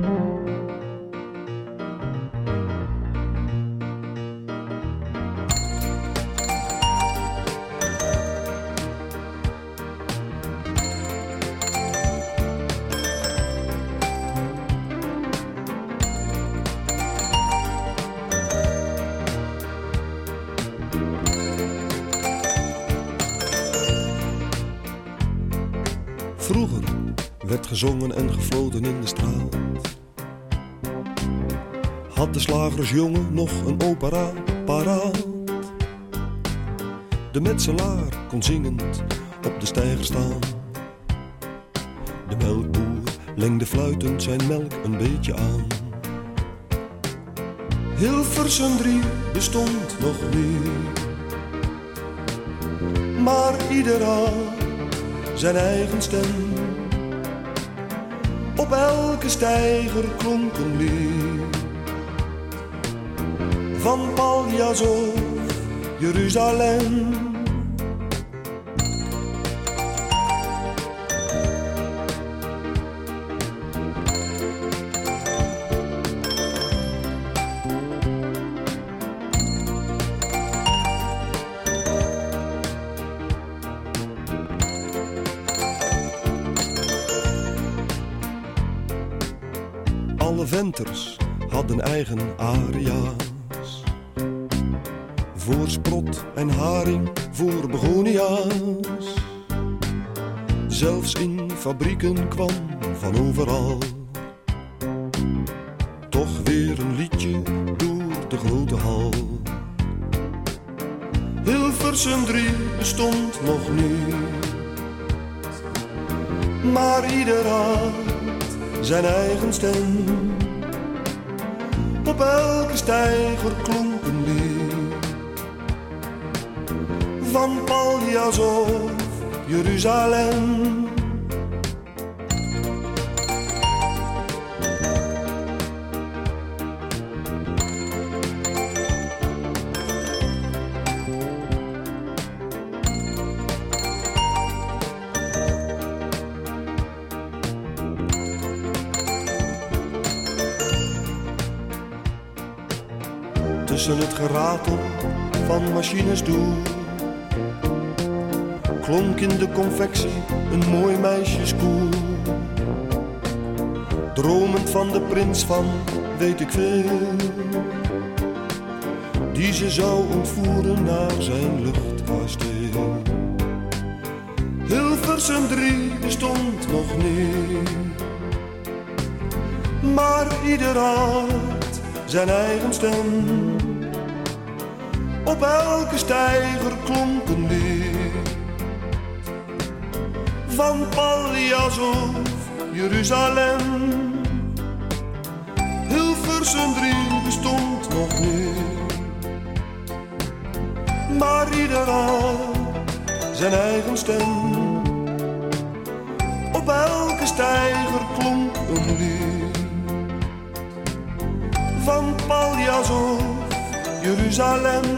Vroeger werd gezongen en gefloten in de straat. Had de slagersjongen nog een opera paraat. De metselaar kon zingend op de steiger staan. De melkboer lengde fluitend zijn melk een beetje aan. Hilversum 3 bestond nog niet, maar ieder had zijn eigen stem. Op elke steiger klonk een lied van Paljas of Jeruzalem. Alle venters hadden eigen aria's, voor sprot en haring, voor begonia's. Zelfs in fabrieken kwam van overal toch weer een liedje door de grote hal. Hilversum 3 bestond nog niet, maar ieder had zijn eigen stem. Op elke steiger klonk een lied van Paljas of Jeruzalem. Tussen het geratel van machines door klonk in de confectie een mooi meisjeskoor. Dromend van de prins van weet ik veel, die ze zou ontvoeren naar zijn luchtkasteel. Hilversum 3 bestond nog niet, maar ieder had zijn eigen stem. Op elke steiger klonk een lied van Paljas of Jeruzalem. Hilversum 3 bestond nog niet, maar ieder had zijn eigen stem. Op elke steiger klonk een lied van Paljas of Jeruzalem.